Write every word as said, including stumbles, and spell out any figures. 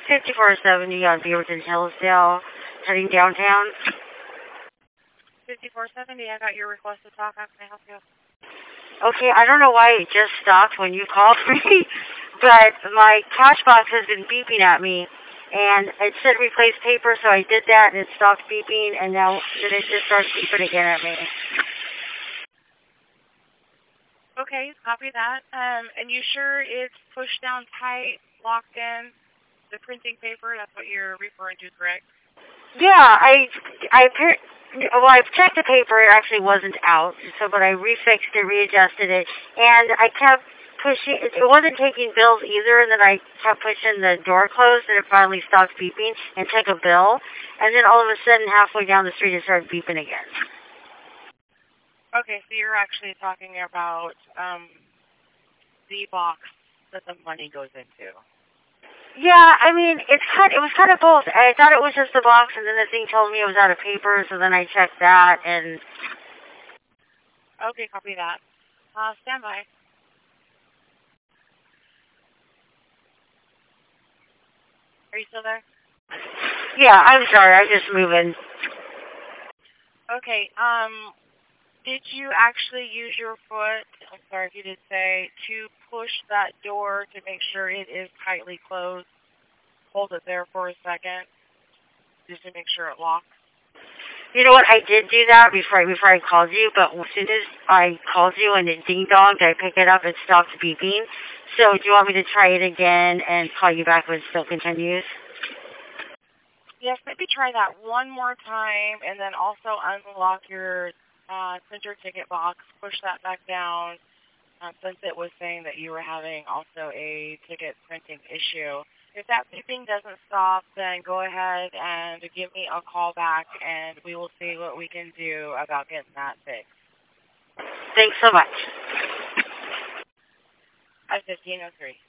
fifty-four seventy on Beaverton Hillsdale, heading downtown. fifty-four seventy, I got your request to talk. How can I help you? Okay, I don't know why it just stopped when you called me, but my cash box has been beeping at me, and it said replace paper, so I did that, and it stopped beeping, and now then it just starts beeping again at me. Okay, copy that. Um, and you sure it's pushed down tight, locked in, the printing paper? That's what you're referring to, correct? Yeah, I, I, well, I've checked the paper. It actually wasn't out, so but I refixed it, readjusted it, and I kept pushing. It wasn't taking bills either, and then I kept pushing the door closed, and it finally stopped beeping and took a bill, and then all of a sudden, halfway down the street, it started beeping again. Okay, so you're actually talking about um, the box that the money goes into. Yeah, I mean, it's kind. It was kind of both. I thought it was just the box, and then the thing told me it was out of paper, so then I checked that, and... Okay, copy that. Uh, stand by. Are you still there? Yeah, I'm sorry. I'm just moving. Okay, um, did you actually use your foot, I'm sorry if you did say, to push that door to make sure it is tightly closed? Hold it there for a second, just to make sure it locks. You know what? I did do that before I, before I called you, but as soon as I called you and it ding-donged, I picked it up and stopped beeping. So do you want me to try it again and call you back when it still continues? Yes, maybe try that one more time, and then also unlock your uh, printer ticket box, push that back down, uh, since it was saying that you were having also a ticket printing issue. If that beeping doesn't stop, then go ahead and give me a call back, and we will see what we can do about getting that fixed. Thanks so much. At fifteen oh three.